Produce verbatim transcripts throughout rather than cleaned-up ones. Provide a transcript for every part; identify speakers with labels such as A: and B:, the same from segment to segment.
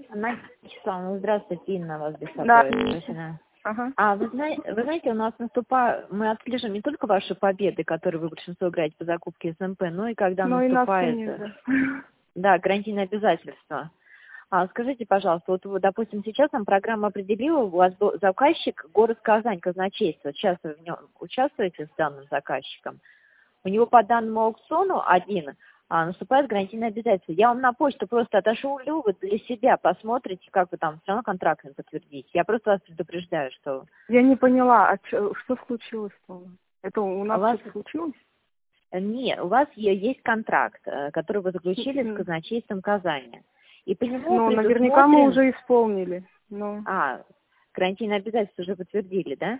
A: Надя Вячеславовна, здравствуйте, Инна вас
B: Да.
A: беспокоит.
B: Ага.
A: А вы знаете, вы знаете, у нас наступает, мы отслеживаем не только ваши победы, которые вы большинство играете по закупке СМП, но и когда
B: Но и нас
A: наступает,
B: нельзя.
A: да, карантинные обязательства. А скажите, пожалуйста, вот, вот, допустим, сейчас нам программа определила, у вас был заказчик город Казань, казначейство. Сейчас вы в нем участвуете с данным заказчиком. У него по данному аукциону один а, наступает гарантийное обязательство. Я вам на почту просто отошлю, вы для себя посмотрите, как вы там все равно контракт не подтвердите. Я просто вас предупреждаю, что...
B: Я не поняла, а чё, что случилось-то? Это у нас
A: у вас...
B: что-то случилось?
A: Нет, у вас е- есть контракт, э, который вы заключили с казначейством Казани. И по нему
B: Ну, наверняка мы
A: предусмотрен...
B: уже исполнили. Но,
A: А, гарантийное обязательство уже подтвердили, да?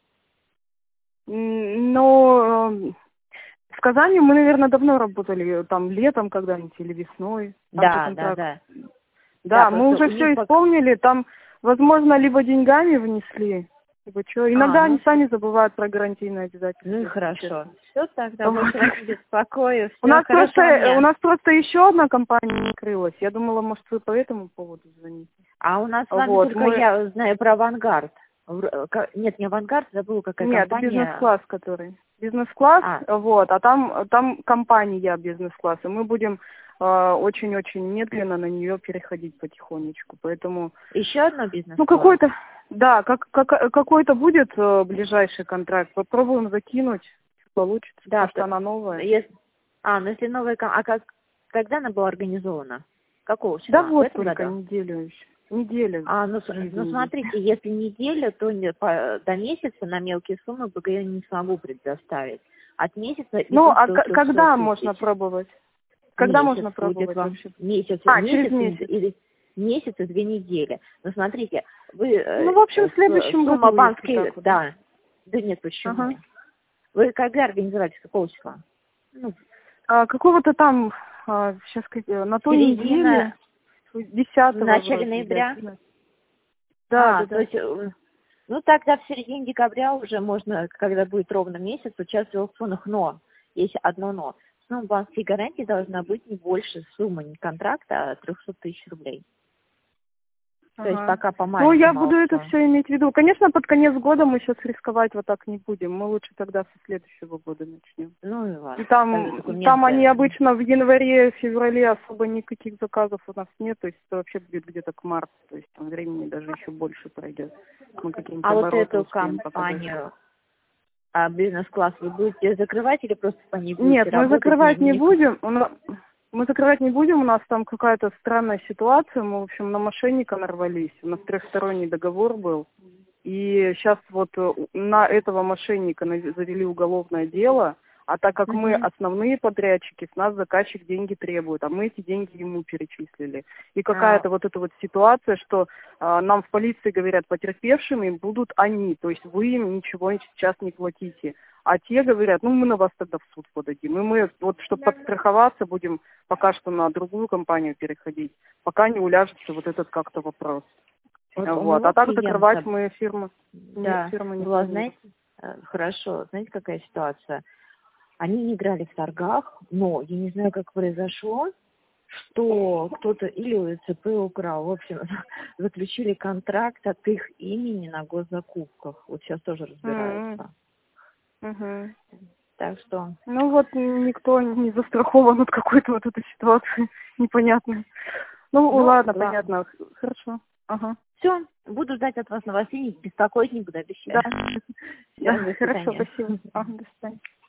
B: М, но э, в Казани мы, наверное, давно работали, там летом когда-нибудь или весной. Там же
A: Да, да,
B: контракт.
A: да.
B: Да,
A: Да,
B: мы
A: просто
B: уже
A: у
B: все
A: них... пок-
B: исполнили, там, возможно, либо деньгами внесли, либо что.
A: А,
B: Иногда
A: ну,
B: они сами забывают про гарантийные обязательства,
A: ну и
B: если
A: хорошо.
B: честно.
A: Все тогда,
B: Вот.
A: больше вас не беспокою.
B: У
A: Все,
B: нас просто,
A: хорошего
B: э, у
A: дня.
B: нас просто еще одна компания открылась. Я думала, может, вы по этому поводу звоните.
A: А у нас с вами
B: Вот,
A: только
B: мы...
A: я знаю про «Авангард». В- э, ка- Нет, не «Авангард», забыла, какая
B: Нет,
A: компания.
B: бизнес-класс, который. Бизнес-класс,
A: А,
B: вот, а там, там компания бизнес-класс, и мы будем э, очень-очень медленно на нее переходить потихонечку, поэтому...
A: еще одно
B: Ну,
A: бизнес-класс.
B: какой-то, да, как, как, какой-то будет э, ближайший контракт, попробуем закинуть, получится,
A: Да,
B: потому что
A: то-
B: она новая.
A: если... А, ну если новая... ком- А как... когда она была организована? Какого
B: Да
A: числа? В
B: вот
A: этом
B: только
A: году?
B: неделю еще. Неделю.
A: А, ну, с-
B: жизни
A: ну
B: есть.
A: смотрите, если неделю, то не- по- до месяца на мелкие суммы БГ не смогу предоставить. От месяца
B: Ну,
A: идут
B: а
A: до
B: к-
A: трехсот
B: когда можно
A: тысяч.
B: пробовать? Когда
A: Месяц
B: можно
A: будет
B: пробовать
A: вам.
B: вообще?
A: Месяц,
B: А, через
A: месяц и-
B: месяц.
A: или месяц и две недели. Но смотрите, вы
B: Ну,
A: э,
B: в общем,
A: э,
B: в
A: с-
B: следующем
A: сумма
B: году, если
A: банки,
B: так вот.
A: да. Да нет, почему?
B: Ага.
A: Вы когда организовали, с какого числа? Ну,
B: А, какого-то там, а, сейчас на той
A: середина,
B: неделе,
A: в
B: десятого
A: начале
B: вроде, да.
A: ноября?
B: Да,
A: А,
B: да,
A: то
B: да.
A: есть, э, ну тогда в середине декабря уже можно, когда будет ровно месяц, участвовать в аукционах, но, есть одно но. Сумма банковской гарантии должна быть не больше суммы, не контракта, а трехсот тысяч рублей. То есть
B: Ага.
A: пока по
B: Ну, я
A: маленькому
B: буду это
A: аукциону.
B: все иметь в виду. Конечно, под конец года мы сейчас рисковать вот так не будем. Мы лучше тогда со следующего года начнем.
A: Ну и ладно.
B: И там,
A: Тогда документы.
B: там они обычно в январе, феврале особо никаких заказов у нас нет. То есть это вообще будет где-то к марту. То есть там времени даже еще больше пройдет. Мы какие-нибудь
A: А вот
B: обороты
A: эту
B: успеем показать.
A: компанию, а, бизнес-класс, вы будете закрывать или просто по ней будете
B: Нет, мы
A: работать?
B: закрывать не
A: не-
B: будем. У нас- Мы закрывать не будем, у нас там какая-то странная ситуация. Мы, в общем, на мошенника нарвались. У нас трехсторонний договор был. И сейчас вот э, на этого мошенника нав- завели уголовное дело. А так как мы
A: Мгм.
B: основные подрядчики, с нас заказчик деньги требует, а мы эти деньги ему перечислили. И
A: А,
B: какая-то вот эта вот ситуация, что а, нам в полиции говорят, потерпевшими будут они, то есть вы им ничего сейчас не платите. А те говорят, ну мы на вас тогда в суд подадим. И мы вот, чтобы подстраховаться, будем пока что на другую компанию переходить, пока не уляжется вот этот как-то вопрос.
A: вот у
B: Вот.
A: моего
B: А так
A: клиента,
B: закрывать мы фирму, нет,
A: да,
B: фирма не
A: была,
B: планирует.
A: знаете, э, хорошо, знаете, какая ситуация? Они не играли в торгах, но я не знаю, как произошло, что кто-то или у ЦП украл. В общем, заключили контракт от их имени на госзакупках. Вот сейчас тоже разбираются.
B: Угу.
A: Так что...
B: Ну вот никто не застрахован от какой-то вот этой ситуации непонятной. Ну,
A: Ну,
B: ладно,
A: ладно.
B: понятно. Хорошо. Ага.
A: Все, буду ждать от вас новостей, беспокоить не буду, обещаю.
B: Да.
A: Всё,
B: Да,
A: до
B: хорошо,
A: свидания.
B: спасибо. Ага, до свидания.